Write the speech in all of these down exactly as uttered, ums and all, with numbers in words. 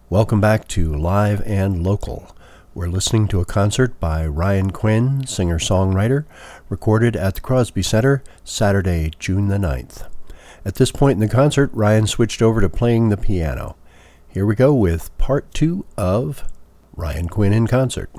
Welcome back to Live and Local. We're listening to a concert by Ryan Quinn, singer-songwriter, recorded at the Crosby Center Saturday, June the ninth. At this point in the concert, Ryan switched over to playing the piano. Here we go with part two of Ryan Quinn in concert.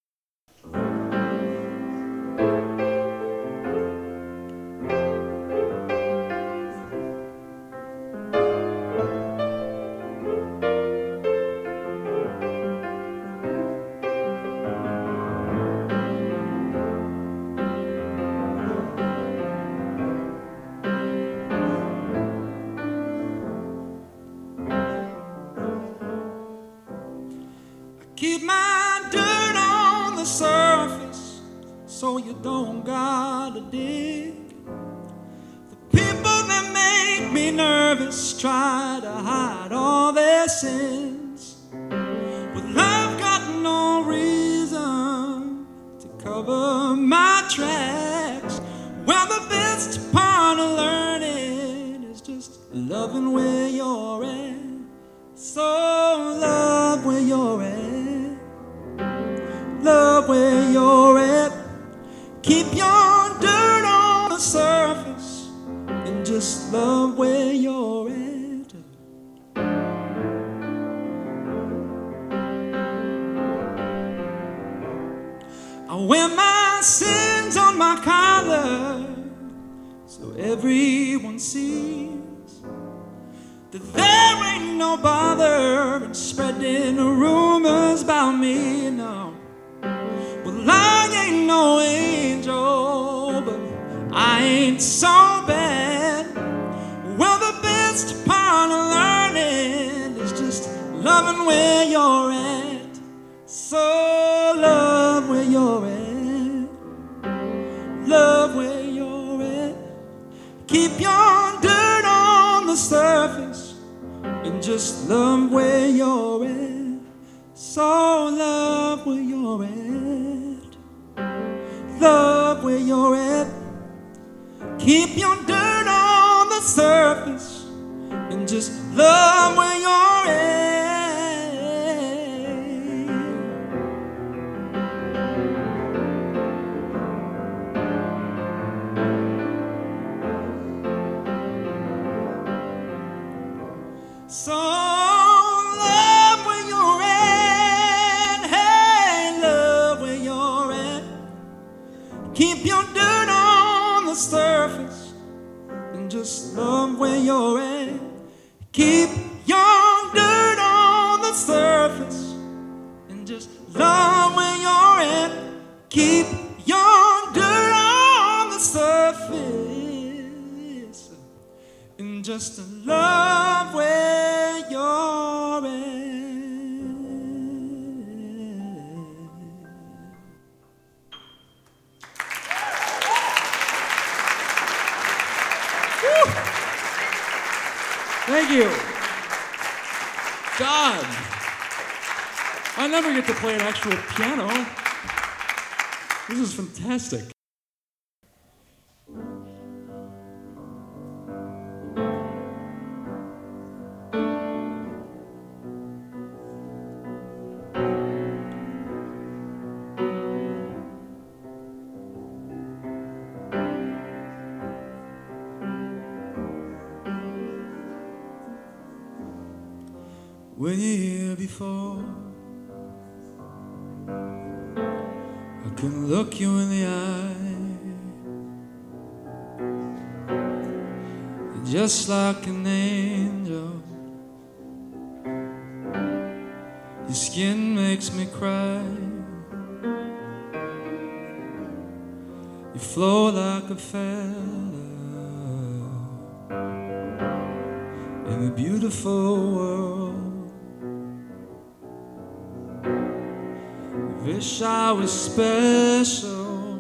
Keep my dirt on the surface so you don't gotta dig. The people that make me nervous try to hide all their sins. Well, I've got no reason to cover my tracks. Well, the best part of learning is just loving where you're at. So love where you're at. Love where you're at. Keep your dirt on the surface and just love where you're at. I wear my sins on my collar so everyone sees that there ain't no bother in spreading rumors about me, no. Well, I ain't no angel, but I ain't so bad. Well, the best part of learning is just loving where you're at. So love where you're at. Love where you're at. Keep your dirt on the surface and just love where you're at. So love where you're at. Love where you're at. Keep your dirt on the surface and just love where you're at. So love where you're at. Hey, love where you're at. Keep your dirt on the surface and just love where you're at. Keep your dirt on the surface and just love where you're at. Keep your dirt on the surface and just love where you're at. Thank you. God, I never get to play an actual piano. This is fantastic. When you're here before, I can look you in the eye, just like an angel. Your skin makes me cry. You flow like a feather in a beautiful world. Wish I was special.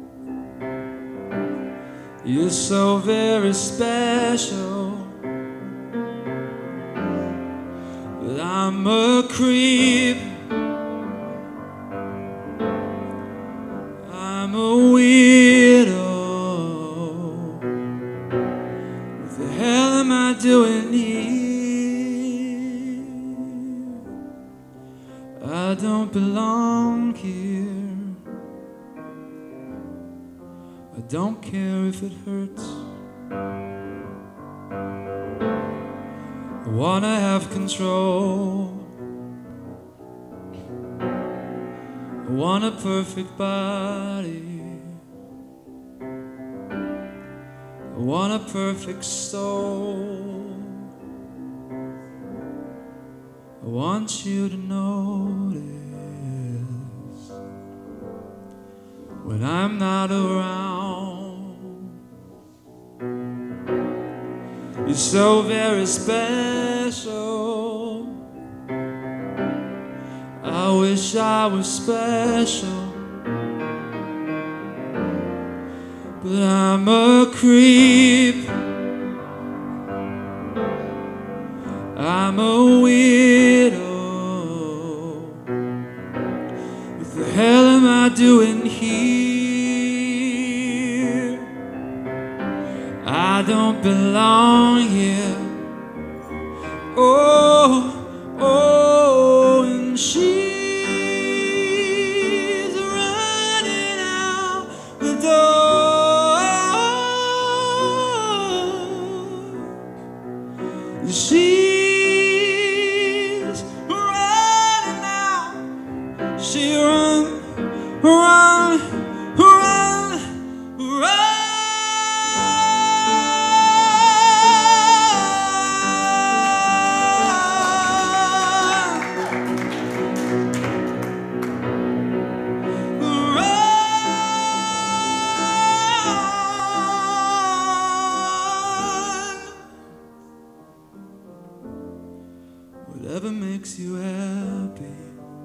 You're so very special. But I'm a creep. I'm a weirdo. What the hell am I doing here? I don't belong here. I don't care if it hurts. I wanna have control. I want a perfect body. I want a perfect soul. I want you to notice when I'm not around. You're so very special. I wish I was special, but I'm a creep. I'm a weirdo. What the hell am I doing here? I don't belong here. Oh, oh, and she's running out the door. She's running out. She run, run, run, run. Whatever makes you happy,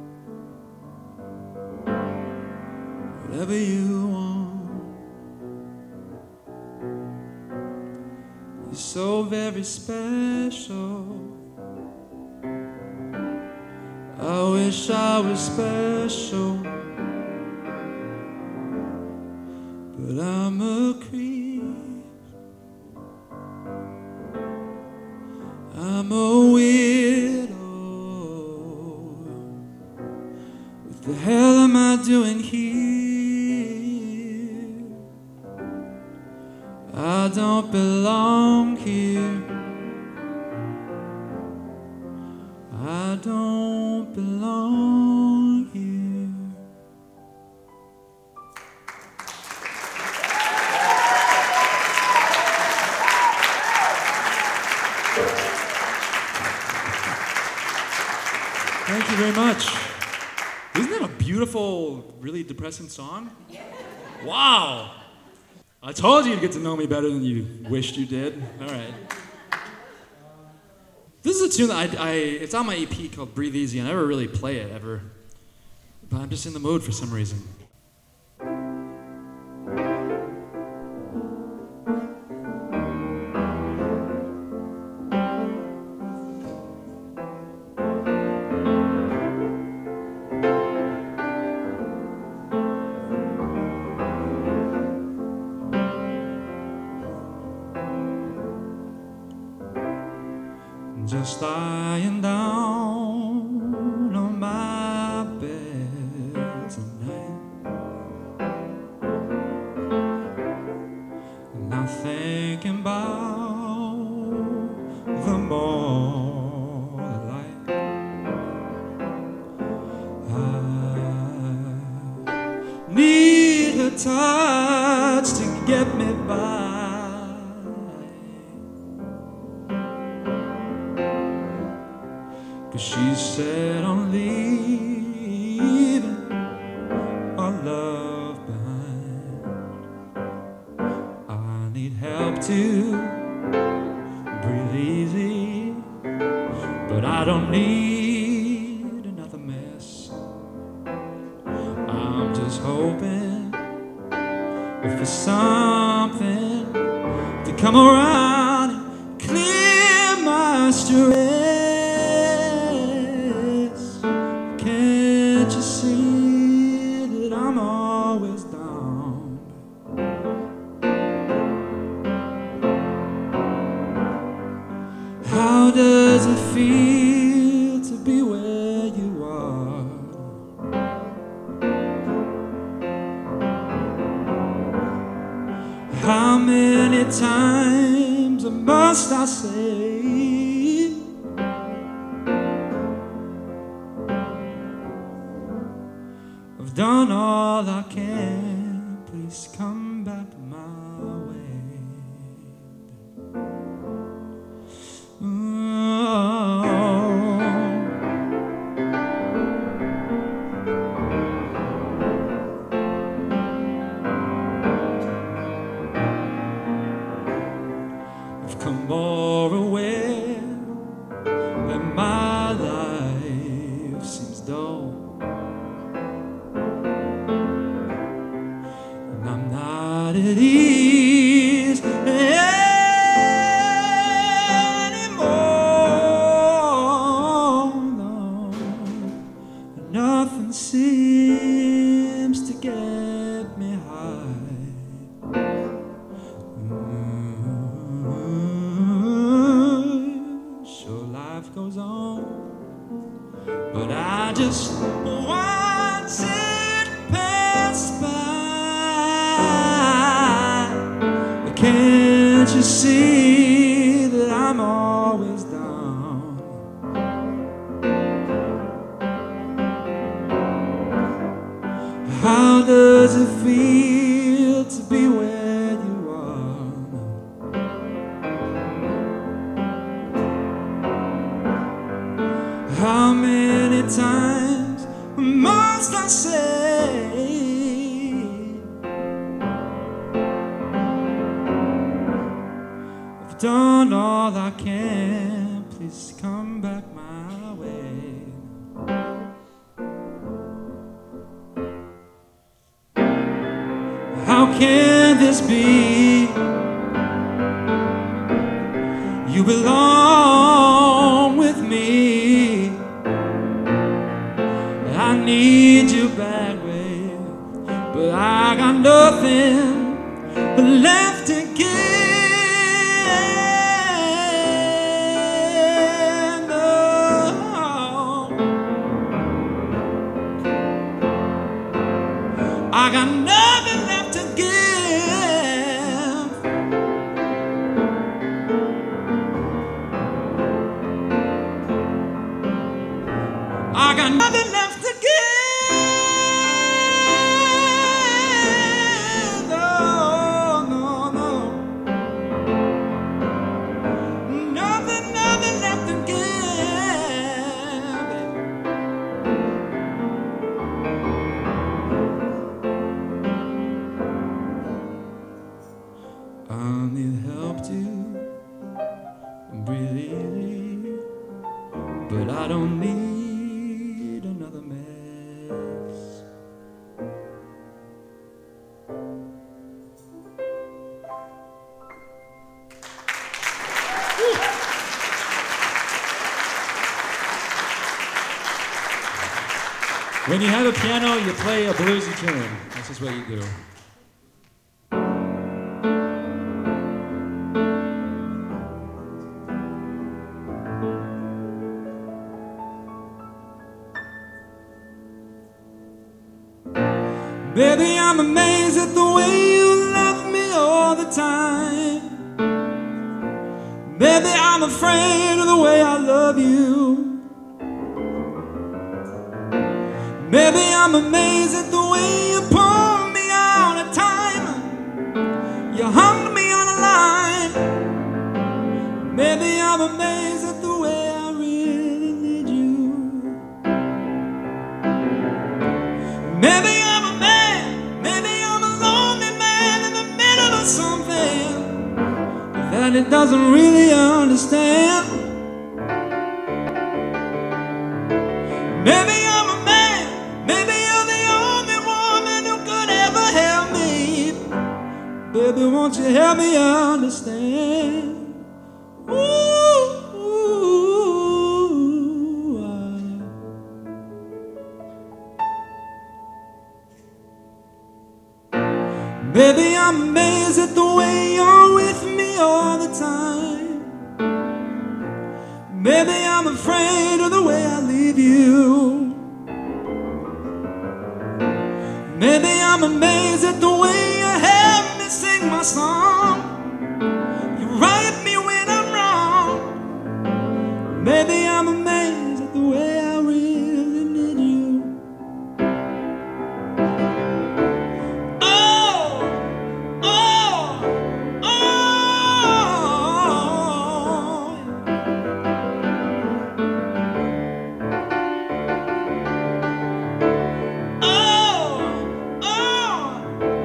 whatever you want. You're so very special. I wish I was special, but I'm a creep. I'm a weirdo. What the hell am I doing here? I don't belong here. I don't belong here. Thank you very much. Isn't that a beautiful, really depressing song? Wow. I told you you'd get to know me better than you wished you did. All right. This is a tune that I, I, it's on my E P called Breathe Easy. I never really play it ever, but I'm just in the mood for some reason. Just lying down on my bed tonight, and I'm thinking about the morning light. I need her touch to get me by. 'Cause she said I'm leaving our love behind. I need help to breathe easy, but I don't need another mess. I'm just hoping for something to come around and clear my stress. Can't you see that I'm always down? How does it feel to be where you are? times must I say I've done all I can, please come back my way. Oh. I've come more aware that my life seems dull, and I'm not at ease anymore. No, nothing seems to get me high. Goes on, but I just watch it pass by. Can't you see that I'm always down? How does it feel to be where you are? How many times must I say I've done all I can, please come back my way. How can this be? You belong with me. I need you back, babe, but I got nothing left to give. No. I got nothing left to give. I got nothing left to give. No, no, no. Nothing, nothing left to give. I need help to breathe easy, but I don't need another mess. When you have a piano, you play a bluesy tune. That's just what you do. Baby, I'm amazed at the way you love me all the time. Baby, I'm afraid of the way I love you. Baby, I'm amazed at the way you pull me out of time. You hung me on a line. Baby, I'm amazed at the way I really need you. Maybe I'm a man, maybe I'm a lonely man in the middle of something that it doesn't really understand. Maybe I'm a man, maybe you're the only woman who could ever help me. Baby, won't you help me understand? Ooh, ooh, I... Baby, I'm amazed at the way you're with me all the time. Baby, I'm afraid of the way I leave you. Maybe I'm amazed at the way you help me sing my song. Maybe I'm amazed at the way I really need you. Oh, oh, oh. Oh, oh,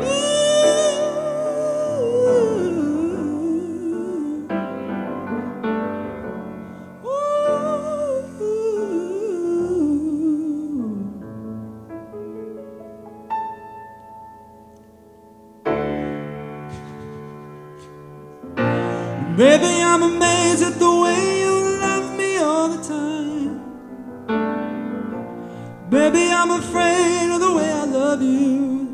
maybe I'm amazed at the way you love me all the time. Maybe I'm afraid of the way I love you.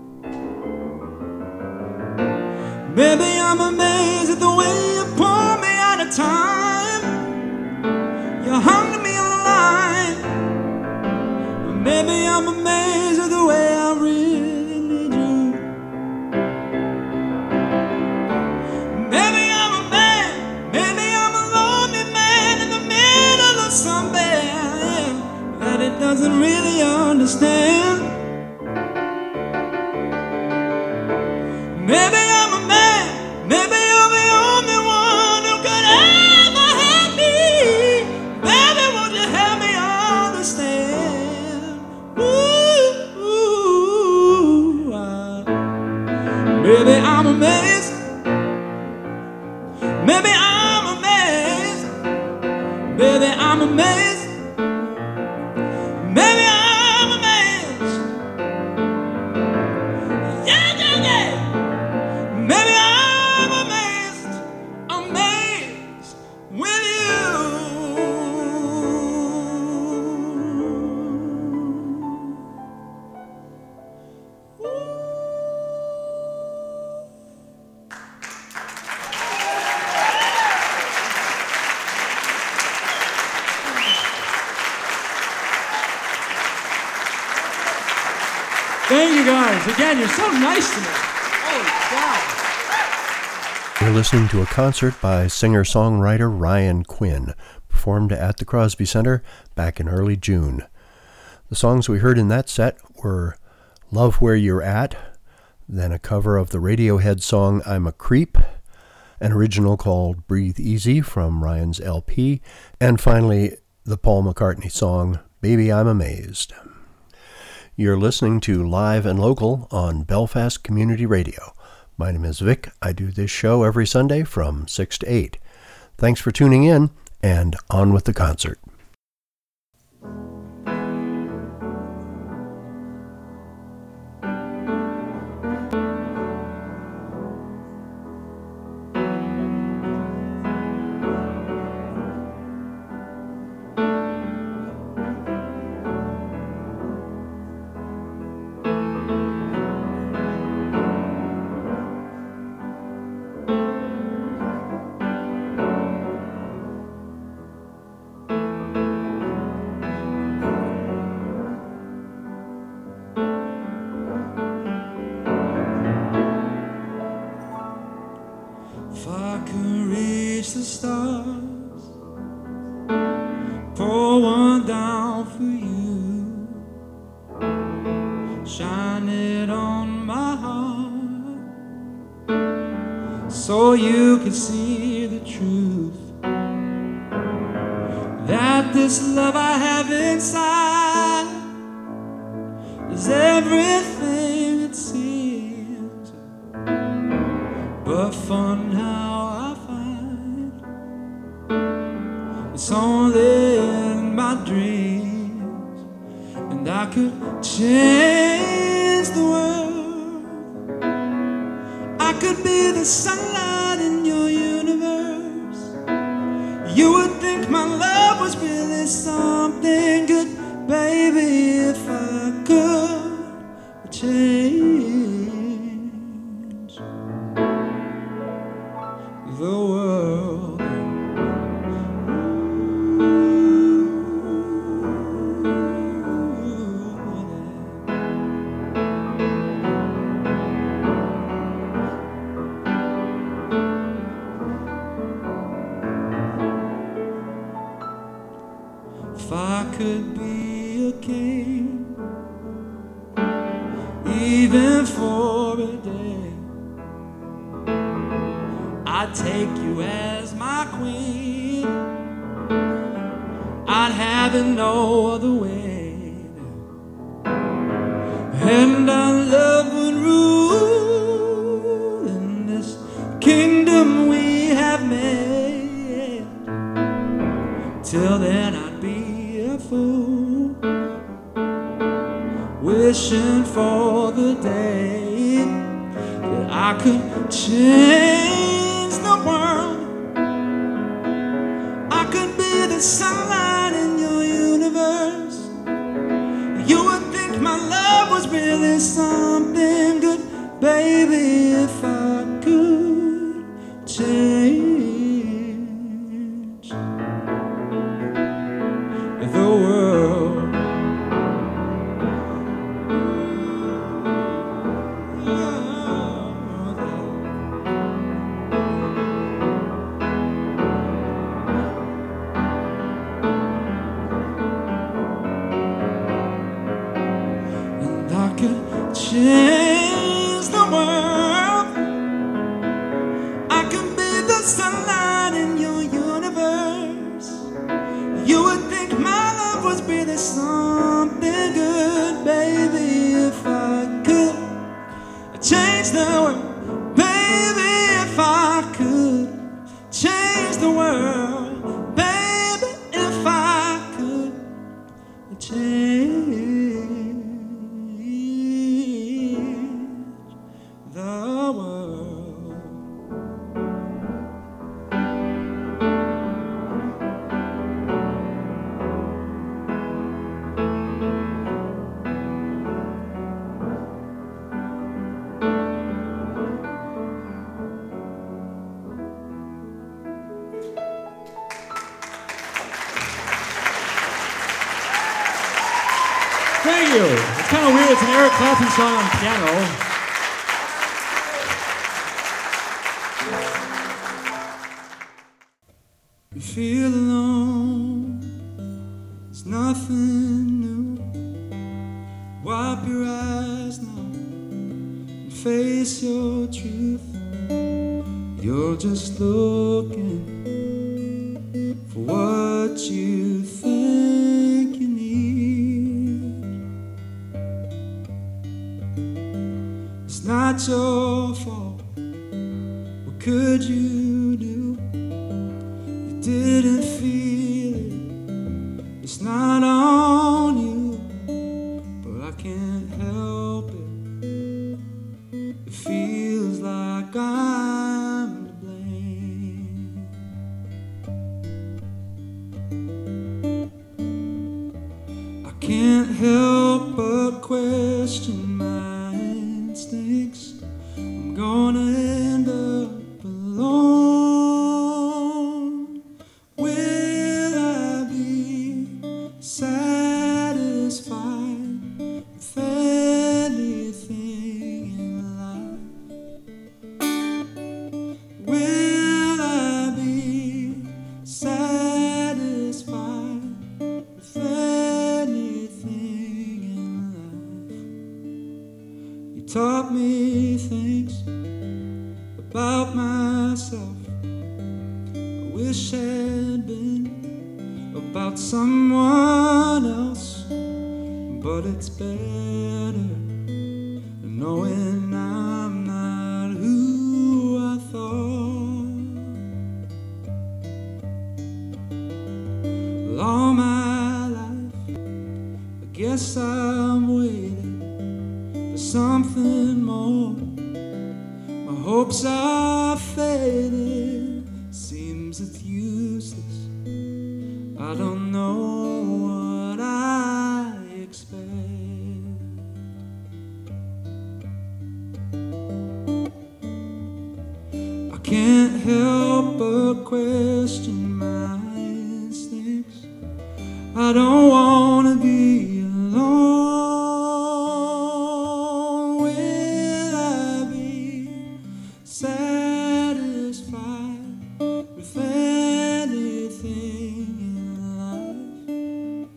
Maybe I'm amazed at the way you pull me out of time. You hung me on the line. Maybe I'm amazed at the way I really need you. Maybe I'm a man, maybe I'm a lonely man in the middle of some band that it doesn't really understand. Maybe I'm a man, maybe you're the only one who could ever help me. Baby, won't you help me understand? Ooh, ooh, ah. Maybe I'm amazed. Maybe I'm amazed. Maybe I'm amazed. Maybe I'm amazed. Yeah, yeah, yeah. Maybe I'm amazed. Amazed with you. Thank you guys. Again, you're so nice to me. Holy cow. You're listening to a concert by singer-songwriter Ryan Quinn, performed at the Crosby Center back in early June. The songs we heard in that set were Love Where You're At, then a cover of the Radiohead song I'm a Creep, an original called Breathe Easy from Ryan's L P, and finally the Paul McCartney song Baby I'm Amazed. You're listening to Live and Local on Belfast Community Radio. My name is Vic. I do this show every Sunday from six to eight. Thanks for tuning in, and on with the concert. If I could reach the stars, pour one down for you, shine it on my heart, so you can see the truth, that this love I have inside is everything it seems. But for now I find it's only in my dreams, and I could change the world. I could be the sunlight in your universe. You would think my love was really something good, baby, if I could change the world. If I could be a king, even for a day, I'd take you as my queen. I'd have it no other way, and our love would rule in this kingdom we have made. Till then I'd be a fool, wishing for the day that I could change the world. I could be the sunlight in your universe. You would think my love was really something good, baby, if I could change the world. Change the world. I can be the sunlight in your universe. You would think my love was really something good, baby, if I could change the world. Baby, if I could change the world. Baby, if I could change the world. Thank you. It's kind of weird. It's an Eric Clapton song on piano. You feel alone, it's nothing new. Wipe your eyes now and face your truth. You're just looking for what you think you need. It's not your fault. What could you do? Didn't feel it, it's not on you, but I can't help it. It feels like I'm to blame. I can't help but question my instincts. I'm gonna end up alone. Satisfied with anything in life? Will I be satisfied with anything in life? You taught me things about myself I wish had been about someone else, but it's better knowing I'm not who I thought. Well, all my life, I guess I'm waiting for something more. My hopes are faded, seems it's useless. I don't know what I expect. I can't help but question my instincts. I don't want to be alone. Will I be satisfied with anything in life?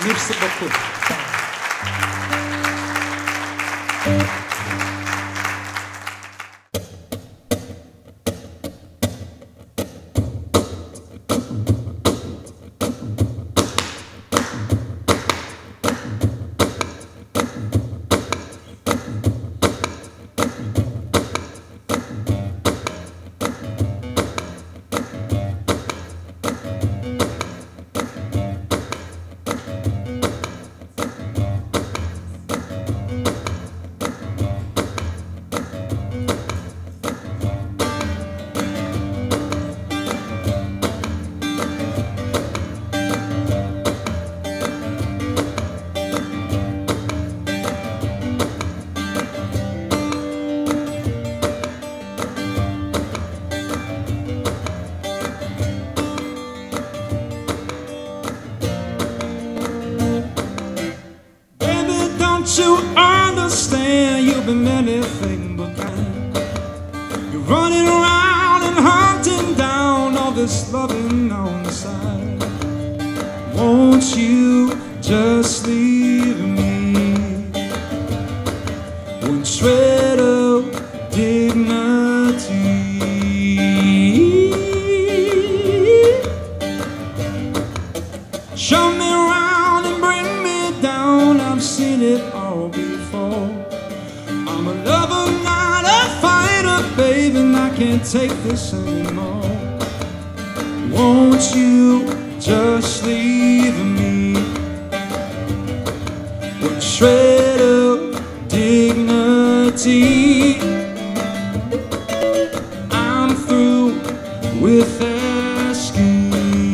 Merci beaucoup. You understand you've been anything but kind. You're running around and hunting down all this loving on the side. Won't you just leave me one shred of dignity? Show me around and bring me down. I've seen it all before. I'm a lover, not a fighter, babe, and I can't take this anymore. Won't you just leave me one shred of dignity? I'm through with asking.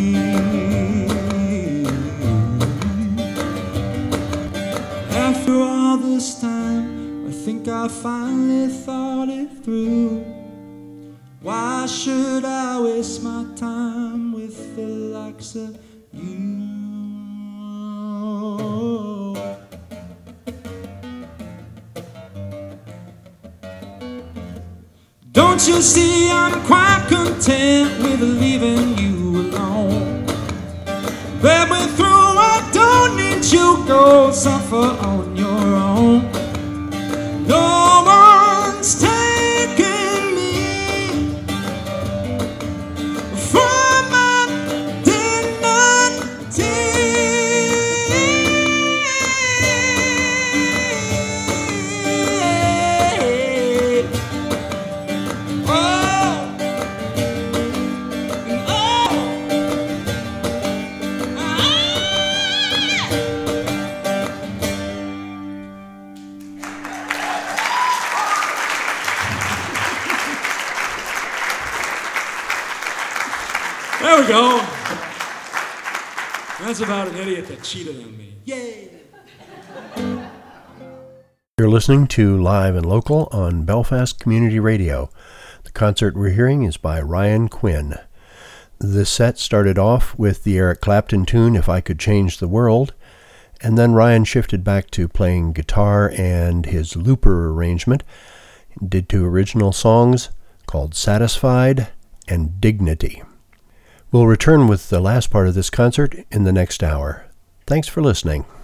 After all this time, I think I finally thought it through. Why should I waste my time with the likes of you? Don't you see I'm quite content with leaving you alone? Baby, through I don't need you, go suffer on your own. No one's taking me from my dignity. Oh, oh, there we go. That's about an idiot that cheated on me. Yay! You're listening to Live and Local on Belfast Community Radio. The concert we're hearing is by Ryan Quinn. The set started off with the Eric Clapton tune, If I Could Change the World, and then Ryan shifted back to playing guitar and his looper arrangement. He did two original songs called Satisfied and Dignity. We'll return with the last part of this concert in the next hour. Thanks for listening.